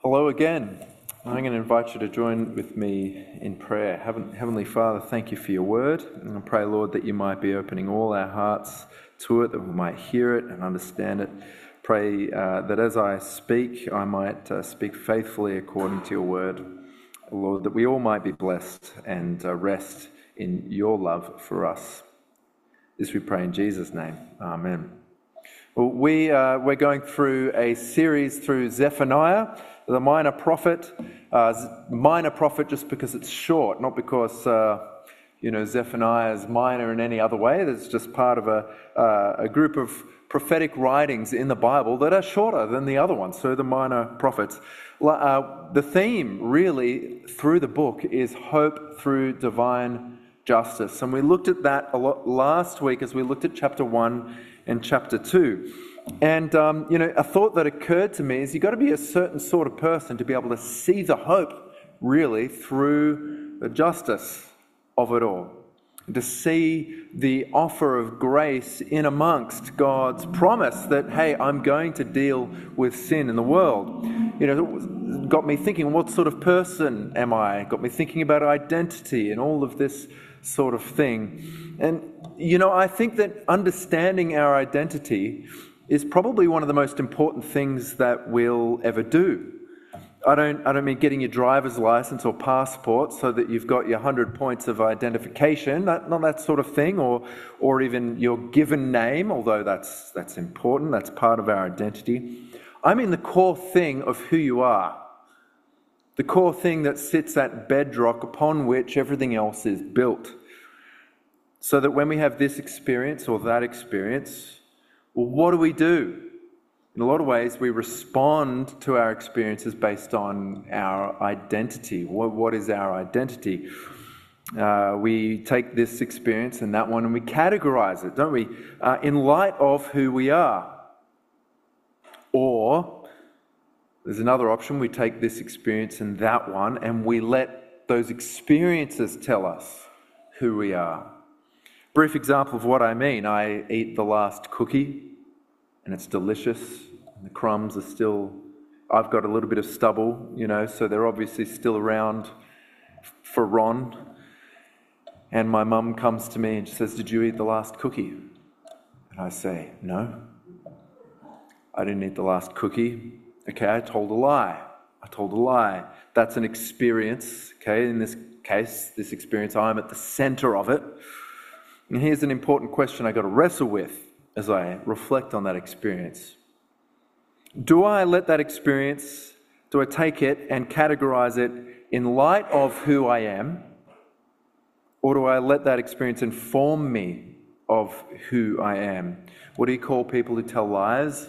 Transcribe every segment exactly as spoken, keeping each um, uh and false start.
Hello again. I'm going to invite you to join with me in prayer. Heavenly Father, thank you for your word. And I pray, Lord, that you might be opening all our hearts to it, that we might hear it and understand it. Pray uh, that as I speak, I might uh, speak faithfully according to your word. Lord, that we all might be blessed and uh, rest in your love for us. This we pray in Jesus' name. Amen. Well, we, uh, we're going through a series through Zephaniah, the minor prophet. Uh, minor prophet just because it's short, not because, uh, you know, Zephaniah is minor in any other way. That's just part of a, uh, a group of prophetic writings in the Bible that are shorter than the other ones, so the minor prophets. Uh, the theme, really, through the book is hope through divine justice. And we looked at that a lot last week as we looked at chapter one and chapter two. And, um, you know, a thought that occurred to me is you've got to be a certain sort of person to be able to see the hope, really, through the justice of it all. To see the offer of grace in amongst God's promise that, hey, I'm going to deal with sin in the world. You know, it got me thinking, what sort of person am I? It got me thinking about identity and all of this sort of thing. And, you know, I think that understanding our identity is probably one of the most important things that we'll ever do. I don't I don't mean getting your driver's license or passport so that you've got your one hundred points of identification, that, not that sort of thing, or or even your given name, although that's that's important, that's part of our identity. I mean the core thing of who you are, the core thing that sits at bedrock upon which everything else is built. So that when we have this experience or that experience, well, what do we do? In a lot of ways, we respond to our experiences based on our identity. What, what is our identity? Uh, we take this experience and that one and we categorize it, don't we? Uh, in light of who we are. Or, there's another option, we take this experience and that one and we let those experiences tell us who we are. Brief example of what I mean. I eat the last cookie and it's delicious. And the crumbs are still, I've got a little bit of stubble, you know, so they're obviously still around for Ron. And my mum comes to me and she says, "Did you eat the last cookie?" And I say, "No, I didn't eat the last cookie." Okay, I told a lie. I told a lie. That's an experience, okay? In this case, this experience, I'm at the center of it. And here's an important question I got to wrestle with as I reflect on that experience. Do I let that experience, do I take it and categorize it in light of who I am? Or do I let that experience inform me of who I am? What do you call people who tell lies?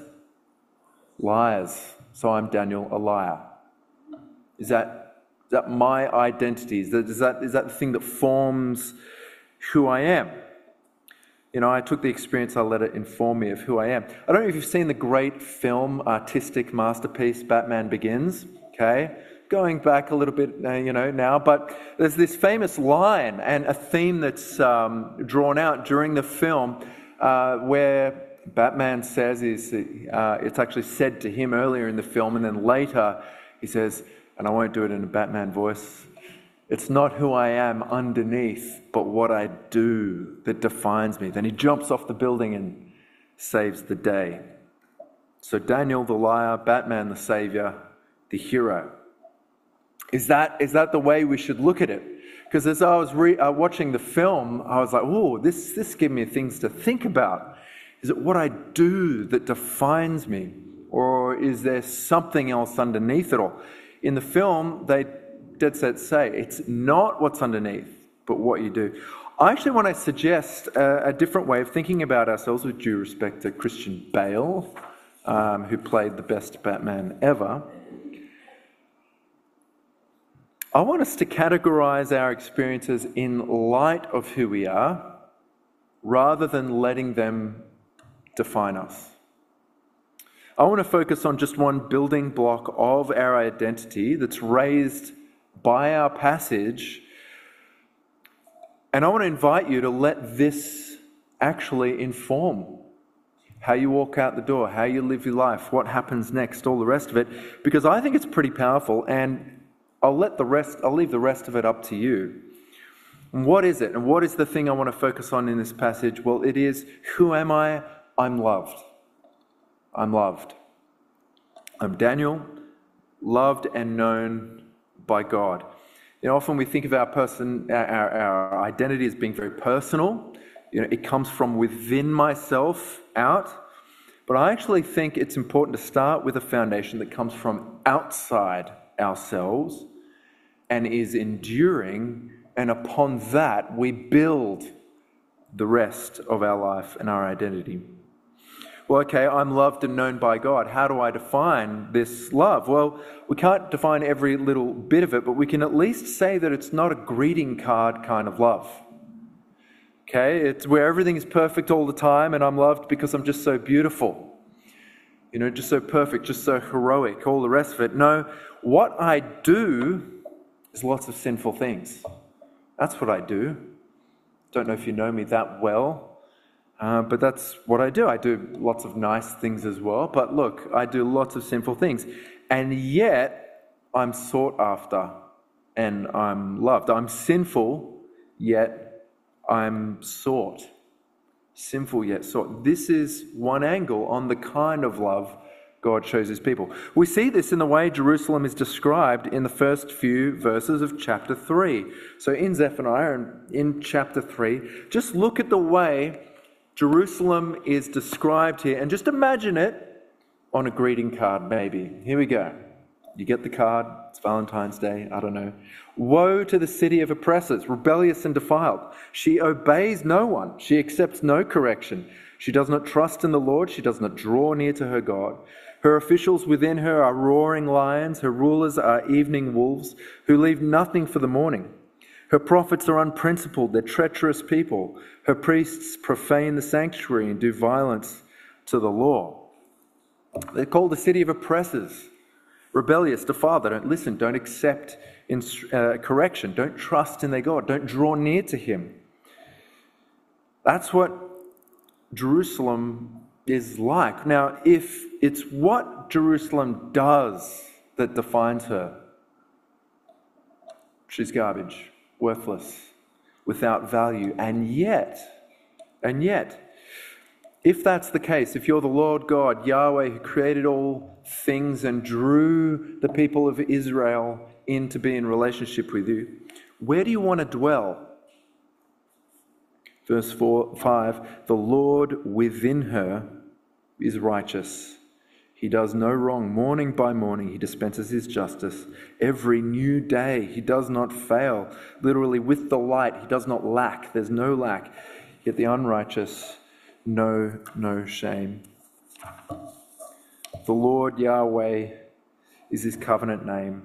Liars. So I'm Daniel, a liar. Is that, is that my identity? Is that, is that, is that the thing that forms who I am? You know, I took the experience, I let it inform me of who I am. I don't know if you've seen the great film, artistic masterpiece, Batman Begins, okay? Going back a little bit, uh, you know, now, but there's this famous line and a theme that's um, drawn out during the film uh, where Batman says, is, uh, it's actually said to him earlier in the film, and then later he says, and I won't do it in a Batman voice, "It's not who I am underneath, but what I do that defines me." Then he jumps off the building and saves the day. So Daniel the liar, Batman the savior, the hero. Is that is that the way we should look at it? Because as I was re- uh, watching the film, I was like, "Oh, this this gave me things to think about. Is it what I do that defines me, or is there something else underneath it all?" In the film, they dead set say it's not what's underneath, but what you do. I actually want to suggest a, a different way of thinking about ourselves, with due respect to Christian Bale, um, who played the best Batman ever. I want us to categorize our experiences in light of who we are, rather than letting them define us. I want to focus on just one building block of our identity that's raised by our passage, and I want to invite you to let this actually inform how you walk out the door, how you live your life, what happens next, all the rest of it, because I think it's pretty powerful, and I'll let the rest, I'll leave the rest of it up to you. And what is it? And what is the thing I want to focus on in this passage? Well, it is, who am I? I'm loved. I'm loved. I'm Daniel, loved and known by God. You know, often we think of our person, our, our identity as being very personal. You know, it comes from within myself out. But I actually think it's important to start with a foundation that comes from outside ourselves and is enduring, and upon that we build the rest of our life and our identity. Well, okay, I'm loved and known by God. How do I define this love? Well, we can't define every little bit of it, but we can at least say that it's not a greeting card kind of love. Okay, it's where everything is perfect all the time and I'm loved because I'm just so beautiful. You know, just so perfect, just so heroic, all the rest of it. No, what I do is lots of sinful things. That's what I do. Don't know if you know me that well, uh, but that's what I do. I do lots of nice things as well, but look, I do lots of sinful things. And yet, I'm sought after and I'm loved. I'm sinful, yet I'm sought. Sinful yet sought. This is one angle on the kind of love God shows his people. We see this in the way Jerusalem is described in the first few verses of chapter three. So in Zephaniah and in chapter three, just look at the way Jerusalem is described here and just imagine it on a greeting card maybe. Here we go. You get the card, it's Valentine's Day, I don't know. Woe to the city of oppressors, rebellious and defiled. She obeys no one, she accepts no correction. She does not trust in the Lord, she does not draw near to her God. Her officials within her are roaring lions, her rulers are evening wolves, who leave nothing for the morning. Her prophets are unprincipled, they're treacherous people. Her priests profane the sanctuary and do violence to the law. They're called the city of oppressors. Rebellious, defiled, they don't listen, don't accept in, uh, correction, don't trust in their God, don't draw near to him. That's what Jerusalem is like. Now, if it's what Jerusalem does that defines her, she's garbage, worthless, without value, and yet, and yet, if that's the case, if you're the Lord God, Yahweh, who created all things and drew the people of Israel in to be in relationship with you, where do you want to dwell? Verse four, five, the Lord within her is righteous. He does no wrong. Morning by morning he dispenses his justice. Every new day he does not fail. Literally, with the light he does not lack. There's no lack. Yet the unrighteous know no shame. The Lord Yahweh is his covenant name.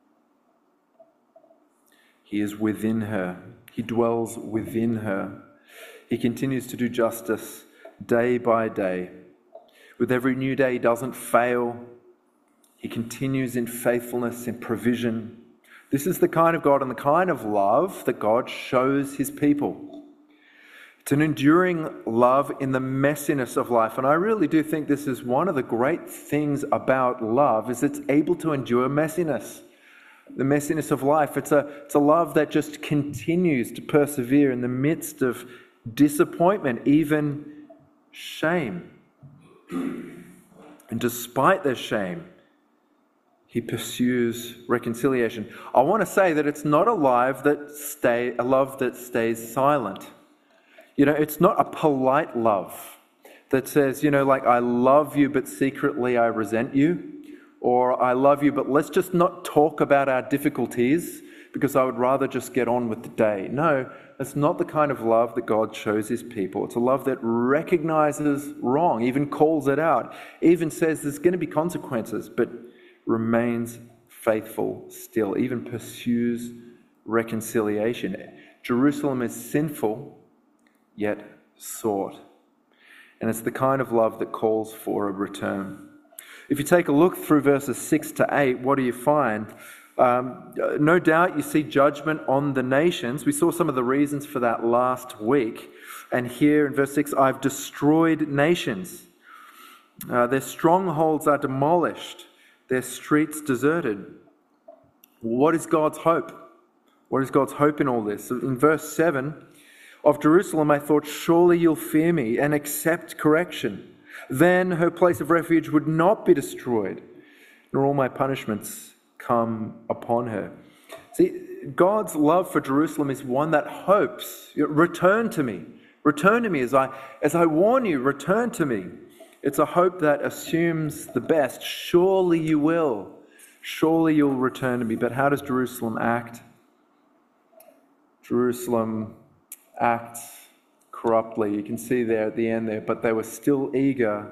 He is within her. He dwells within her. He continues to do justice day by day. With every new day, he doesn't fail. He continues in faithfulness, in provision. This is the kind of God and the kind of love that God shows his people. It's an enduring love in the messiness of life. And I really do think this is one of the great things about love, is it's able to endure messiness. The messiness of life. It's a, it's a love that just continues to persevere in the midst of disappointment, even shame. And despite their shame, he pursues reconciliation. I want to say that it's not a love that stay, a love that stays silent. You know, it's not a polite love that says, you know, like, I love you, but secretly I resent you. Or I love you, but let's just not talk about our difficulties because I would rather just get on with the day. No, that's not the kind of love that God shows his people. It's a love that recognizes wrong, even calls it out, even says there's going to be consequences, but remains faithful still, even pursues reconciliation. Jerusalem is sinful, yet sought. And it's the kind of love that calls for a return. If you take a look through verses six to eight, what do you find? Um, no doubt you see judgment on the nations. We saw some of the reasons for that last week. And here in verse six, I've destroyed nations. Uh, their strongholds are demolished, their streets deserted. What is God's hope? What is God's hope in all this? In verse seven, of Jerusalem I thought, surely you'll fear me and accept correction. Then her place of refuge would not be destroyed, nor all my punishments come upon her. See, God's love for Jerusalem is one that hopes, return to me, return to me as I, as I warn you, return to me. It's a hope that assumes the best. Surely you will. Surely you'll return to me. But how does Jerusalem act? Jerusalem acts corruptly. You can see there at the end there, but they were still eager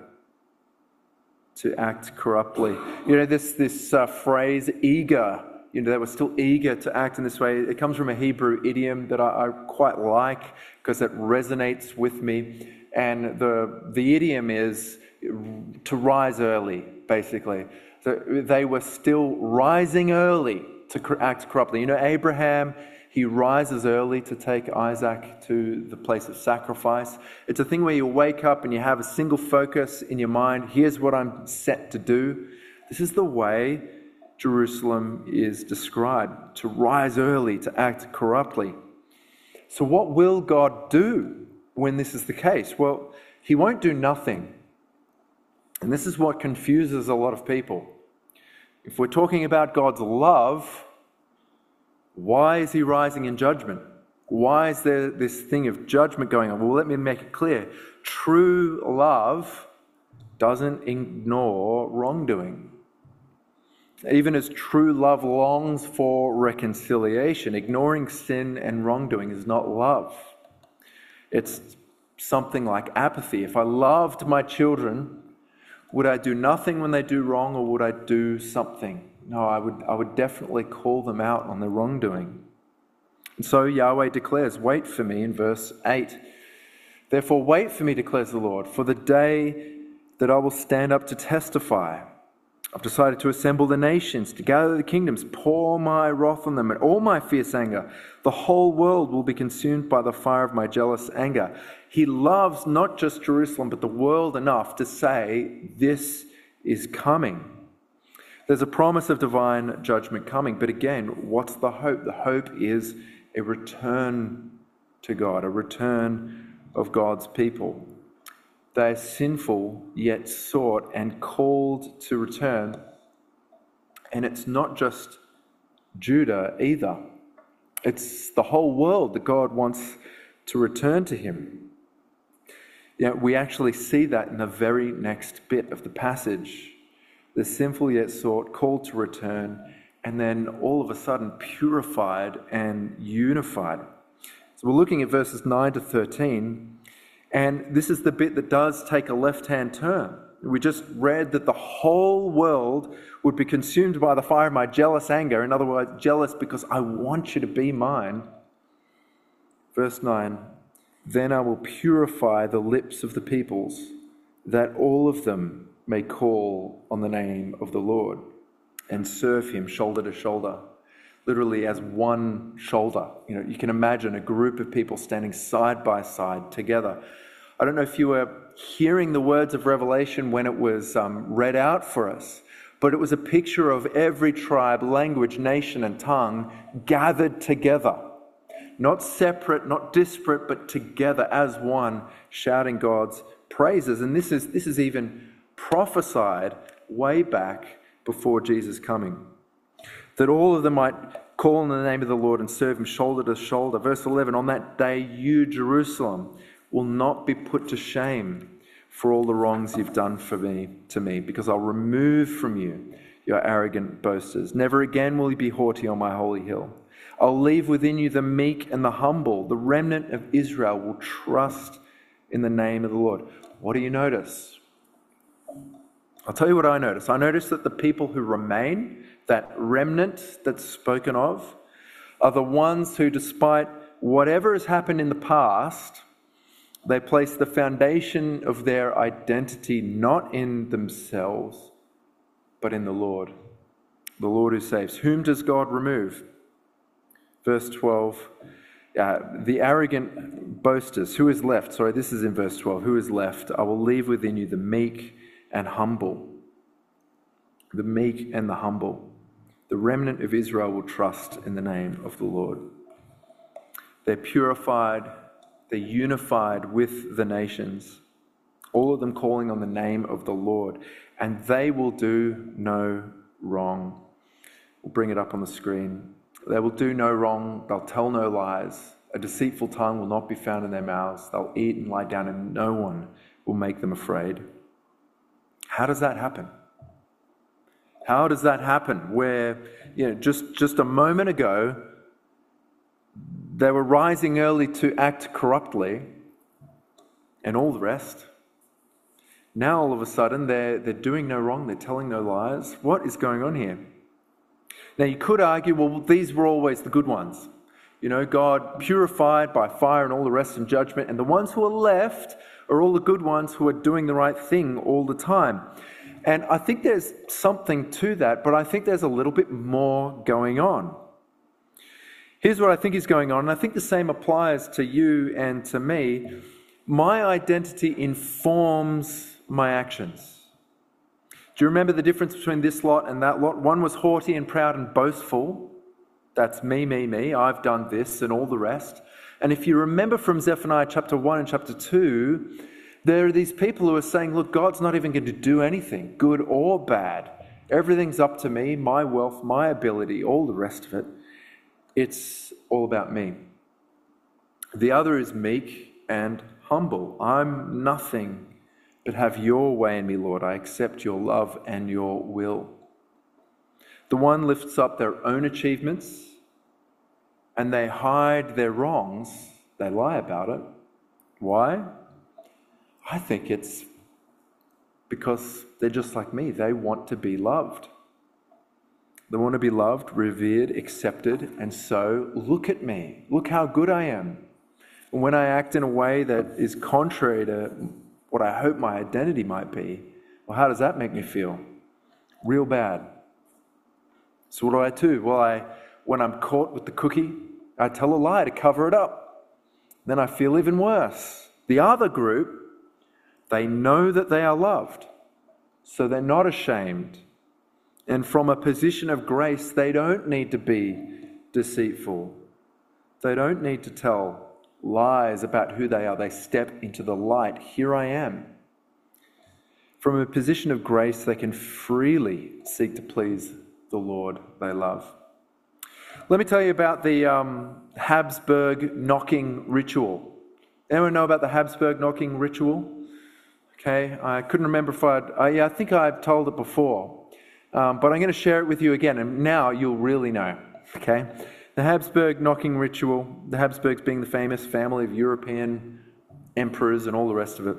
to act corruptly. You know, this, this uh, phrase, eager, you know, they were still eager to act in this way. It comes from a Hebrew idiom that I, I quite like because it resonates with me. And the the idiom is to rise early, basically. So they were still rising early to act corruptly. You know, Abraham, he rises early to take Isaac to the place of sacrifice. It's a thing where you wake up and you have a single focus in your mind. Here's what I'm set to do. This is the way Jerusalem is described, to rise early, to act corruptly. So what will God do when this is the case? Well, he won't do nothing. And this is what confuses a lot of people. If we're talking about God's love, why is he rising in judgment? Why is there this thing of judgment going on? Well, let me make it clear. True love doesn't ignore wrongdoing. Even as true love longs for reconciliation, ignoring sin and wrongdoing is not love. It's something like apathy. If I loved my children, would I do nothing when they do wrong, or would I do something? No, I would I would definitely call them out on their wrongdoing. And so Yahweh declares, wait for me in verse eight. Therefore wait for me, declares the Lord, for the day that I will stand up to testify. I've decided to assemble the nations, to gather the kingdoms, pour my wrath on them and all my fierce anger. The whole world will be consumed by the fire of my jealous anger. He loves not just Jerusalem, but the world enough to say, this is coming. There's a promise of divine judgment coming. But again, what's the hope? The hope is a return to God, a return of God's people. They are sinful, yet sought and called to return. And it's not just Judah either. It's the whole world that God wants to return to him. You know, we actually see that in the very next bit of the passage. The sinful yet sought, called to return, and then all of a sudden purified and unified. So we're looking at verses nine to thirteen. And this is the bit that does take a left-hand turn. We just read that the whole world would be consumed by the fire of my jealous anger. In other words, jealous because I want you to be mine. Verse nine, then I will purify the lips of the peoples, that all of them may call on the name of the Lord and serve him shoulder to shoulder. Literally as one shoulder. You know, you can imagine a group of people standing side by side together. I don't know if you were hearing the words of Revelation when it was um, read out for us, but it was a picture of every tribe, language, nation, and tongue gathered together. Not separate, not disparate, but together as one, shouting God's praises. And this is, this is even prophesied way back before Jesus' coming. That all of them might call on the name of the Lord and serve him shoulder to shoulder. Verse eleven, on that day you, Jerusalem, will not be put to shame for all the wrongs you've done for me to me, because I'll remove from you your arrogant boasters. Never again will you be haughty on my holy hill. I'll leave within you the meek and the humble. The remnant of Israel will trust in the name of the Lord. What do you notice? I'll tell you what I notice. I notice that the people who remain, that remnant that's spoken of, are the ones who, despite whatever has happened in the past, they place the foundation of their identity not in themselves, but in the Lord. The Lord who saves. Whom does God remove? Verse twelve, uh, the arrogant boasters. Who is left? Sorry, this is in verse twelve. Who is left? I will leave within you the meek and humble. The meek and the humble. The remnant of Israel will trust in the name of the Lord. They're purified, they're unified with the nations, all of them calling on the name of the Lord, and they will do no wrong. We'll bring it up on the screen. They will do no wrong, they'll tell no lies. A deceitful tongue will not be found in their mouths. They'll eat and lie down, and no one will make them afraid. How does that happen? How does that happen? Where, you know, just, just a moment ago, they were rising early to act corruptly and all the rest. Now all of a sudden they're, they're doing no wrong, they're telling no lies. What is going on here? Now you could argue, well, these were always the good ones. You know, God purified by fire and all the rest in judgment, and the ones who are left are all the good ones who are doing the right thing all the time. And I think there's something to that, but I think there's a little bit more going on. Here's what I think is going on, and I think the same applies to you and to me. My identity informs my actions. Do you remember the difference between this lot and that lot? One was haughty and proud and boastful. That's me, me, me. I've done this and all the rest. And if you remember from Zephaniah chapter one and chapter two, there are these people who are saying, look, God's not even going to do anything, good or bad. Everything's up to me, my wealth, my ability, all the rest of it. It's all about me. The other is meek and humble. I'm nothing, but have your way in me, Lord. I accept your love and your will. The one lifts up their own achievements and they hide their wrongs. They lie about it. Why? I think it's because they're just like me. They want to be loved. They want to be loved, revered, accepted, and so look at me. Look how good I am. And when I act in a way that is contrary to what I hope my identity might be, well, how does that make me feel? Real bad. So what do I do? Well, I, when I'm caught with the cookie, I tell a lie to cover it up. Then I feel even worse. The other group, they know that they are loved, so they're not ashamed. And from a position of grace, they don't need to be deceitful. They don't need to tell lies about who they are. They step into the light. Here I am. From a position of grace, they can freely seek to please the Lord they love. Let me tell you about the um, Habsburg knocking ritual. Anyone know about the Habsburg knocking ritual? Okay, I couldn't remember if I'd... Uh, yeah, I think I've told it before. Um, but I'm going to share it with you again, and now you'll really know. Okay? The Habsburg knocking ritual, the Habsburgs being the famous family of European emperors and all the rest of it.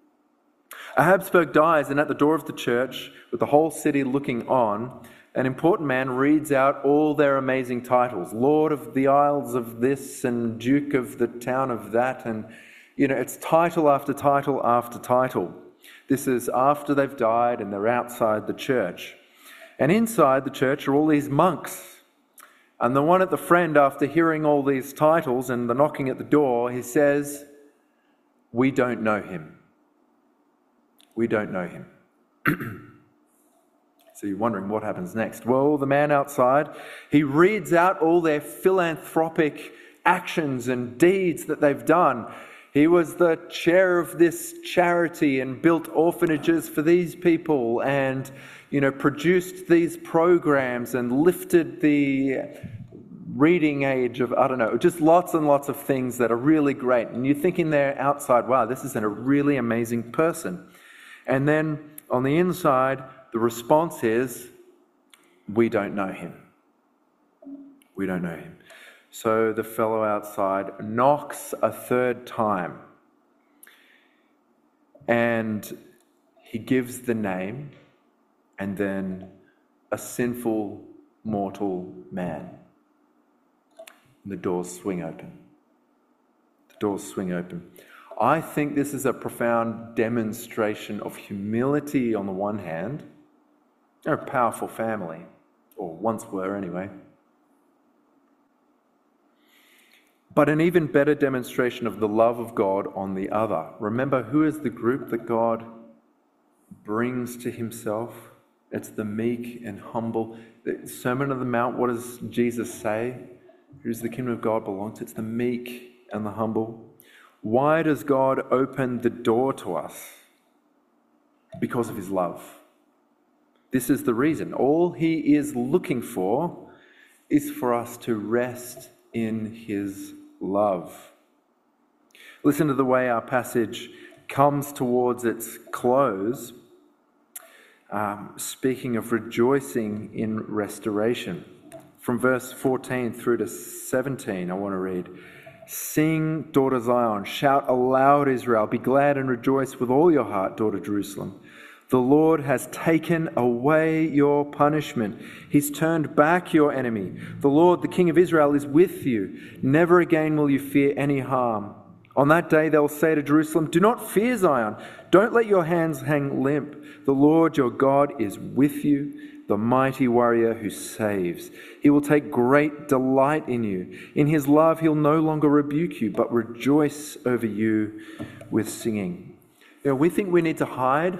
A Habsburg dies, and at the door of the church, with the whole city looking on, an important man reads out all their amazing titles. Lord of the Isles of this, and Duke of the town of that, and, you know, it's title after title after title. This is after they've died and they're outside the church. And inside the church are all these monks. And the one at the friend, after hearing all these titles and the knocking at the door, he says, we don't know him. We don't know him. So you're wondering what happens next. Well, the man outside, he reads out all their philanthropic actions and deeds that they've done. He was the chair of this charity and built orphanages for these people and, you know, produced these programs and lifted the reading age of, I don't know, just lots and lots of things that are really great. And you're thinking there outside, wow, this is a really amazing person. And then on the inside, the response is, we don't know him. We don't know him. So the fellow outside knocks a third time. And he gives the name, and then a sinful, mortal man. And the doors swing open. The doors swing open. I think this is a profound demonstration of humility on the one hand. They're a powerful family, or once were anyway. But an even better demonstration of the love of God on the other. Remember, who is the group that God brings to himself. It's the meek and humble. The Sermon on the Mount, what does Jesus say? Who's the kingdom of God belongs to? It's the meek and the humble. Why does God open the door to us? Because of his love. This is the reason. All he is looking for is for us to rest in his love. Listen to the way our passage comes towards its close, um, speaking of rejoicing in restoration. From verse fourteen through to seventeen, I want to read. Sing, daughter Zion, shout aloud, Israel, be glad and rejoice with all your heart, daughter Jerusalem. The Lord has taken away your punishment. He's turned back your enemy. The Lord, the King of Israel, is with you. Never again will you fear any harm. On that day they'll say to Jerusalem, do not fear, Zion. Don't let your hands hang limp. The Lord your God is with you, the mighty warrior who saves. He will take great delight in you. In his love he'll no longer rebuke you, but rejoice over you with singing. You know, we think we need to hide,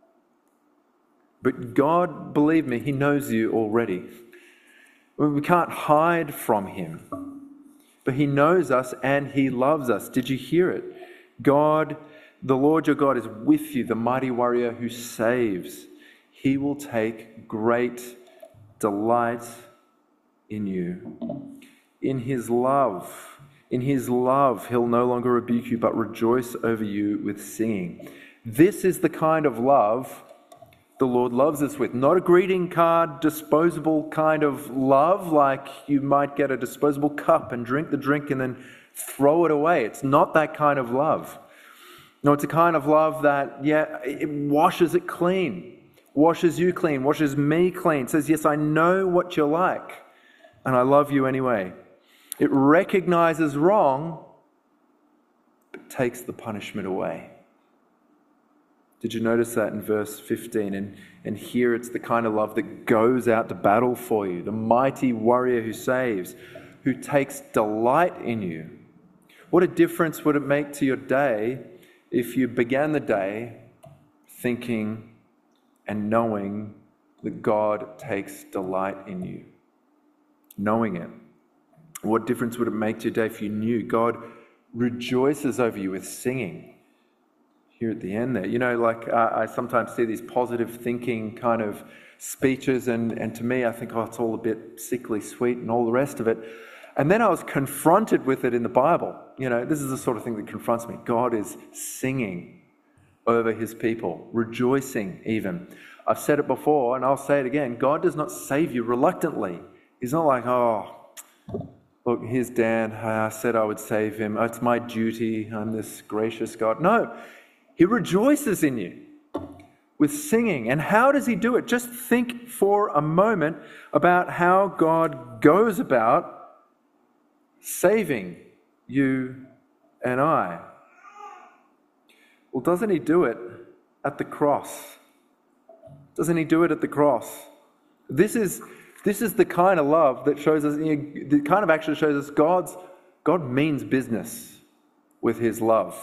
but God, believe me, he knows you already. We can't hide from him. But he knows us and he loves us. Did you hear it? God, the Lord your God is with you, the mighty warrior who saves. He will take great delight in you. In his love, in his love, he'll no longer rebuke you, but rejoice over you with singing. This is the kind of love the Lord loves us with. Not a greeting card, disposable kind of love, like you might get a disposable cup and drink the drink and then throw it away. It's not that kind of love. No, it's a kind of love that, yeah, it washes it clean, washes you clean, washes me clean. It says, yes, I know what you're like, and I love you anyway. It recognizes wrong, but takes the punishment away. Did you notice that in verse fifteen? And, and here it's the kind of love that goes out to battle for you. The mighty warrior who saves, who takes delight in you. What a difference would it make to your day if you began the day thinking and knowing that God takes delight in you? Knowing it. What difference would it make to your day if you knew God rejoices over you with singing? Here at the end there, you know, like uh, I sometimes see these positive thinking kind of speeches, and, and to me I think, oh, it's all a bit sickly sweet and all the rest of it. And then I was confronted with it in the Bible. You know, this is the sort of thing that confronts me. God is singing over his people, rejoicing even. I've said it before and I'll say it again. God does not save you reluctantly. He's not like, oh, look, here's Dan. I said I would save him. It's my duty. I'm this gracious God. No. He rejoices in you with singing. And how does he do it? Just think for a moment about how God goes about saving you and I. Well, doesn't he do it at the cross? Doesn't he do it at the cross? This is this is the kind of love that shows us, you know, the kind of actually shows us God's God means business with his love.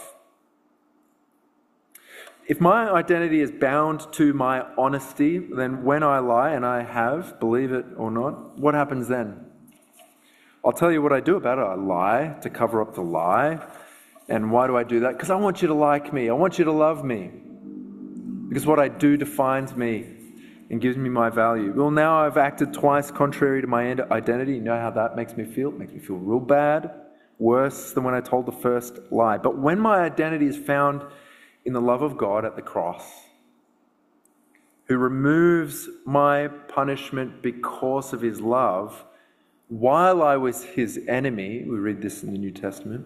If my identity is bound to my honesty, then when I lie, and I have, believe it or not, what happens then? I'll tell you what I do about it. I lie to cover up the lie. And why do I do that? Because I want you to like me. I want you to love me. Because what I do defines me and gives me my value. Well, now I've acted twice contrary to my identity. You know how that makes me feel? It makes me feel real bad, worse than when I told the first lie. But when my identity is found in the love of God at the cross, who removes my punishment because of his love, while I was his enemy, we read this in the New Testament.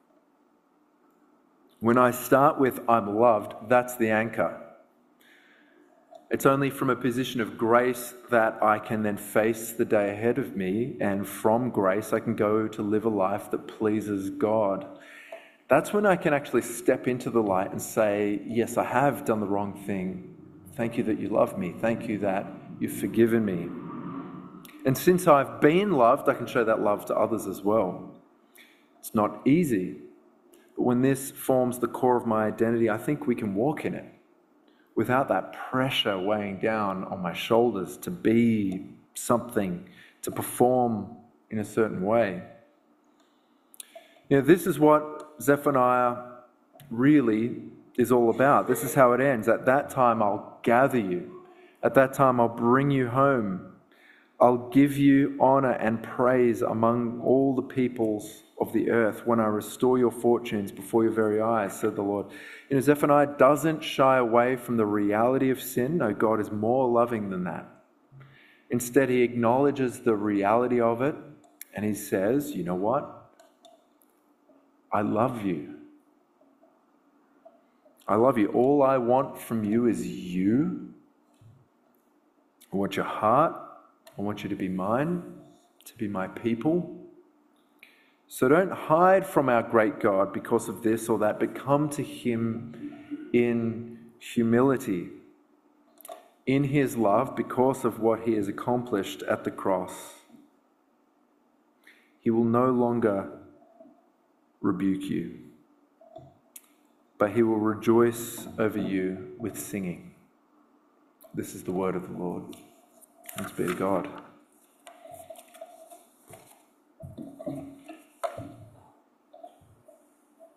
When I start with I'm loved, that's the anchor. It's only from a position of grace that I can then face the day ahead of me, and from grace I can go to live a life that pleases God. That's when I can actually step into the light and say, yes, I have done the wrong thing. Thank you that you love me. Thank you that you've forgiven me. And since I've been loved, I can show that love to others as well. It's not easy, but when this forms the core of my identity, I think we can walk in it. without that pressure weighing down on my shoulders to be something, to perform in a certain way. You know, this is what Zephaniah really is all about. This is how it ends. At that time I'll gather you. At that time I'll bring you home. I'll give you honor and praise among all the peoples of the earth when I restore your fortunes before your very eyes, said the Lord. You know, Zephaniah doesn't shy away from the reality of sin. No, God is more loving than that. Instead, he acknowledges the reality of it and he says, you know what? I love you. I love you. All I want from you is you. I want your heart. I want you to be mine, to be my people. So don't hide from our great God because of this or that, but come to him in humility, in his love because of what he has accomplished at the cross. He will no longer rebuke you, but he will rejoice over you with singing. This is the word of the Lord. Thanks be to God.